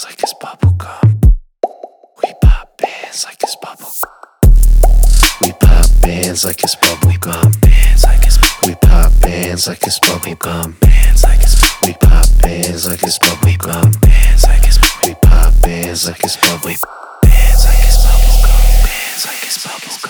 bands like it's bubblegum. We pop bands like it's bubblegum. We pop bands like it's bubblegum. We pop bands like it's bubblegum. We pop bands like it's bubblegum. We pop bands like it's bubblegum. Bands like it's bubblegum. Bands like it's bubblegum.